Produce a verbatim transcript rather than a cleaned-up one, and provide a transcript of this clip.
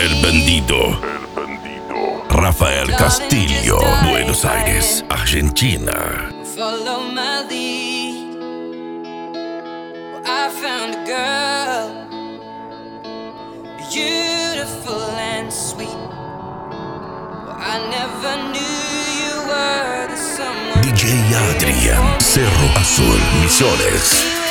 El Bandido. Rafael Castillo, Buenos Aires, Argentina. Follow my lead. Well, I found a girl, beautiful and sweet. Well, I never knew you were the someone. D J Adrian, Cerro Azul, Misiones.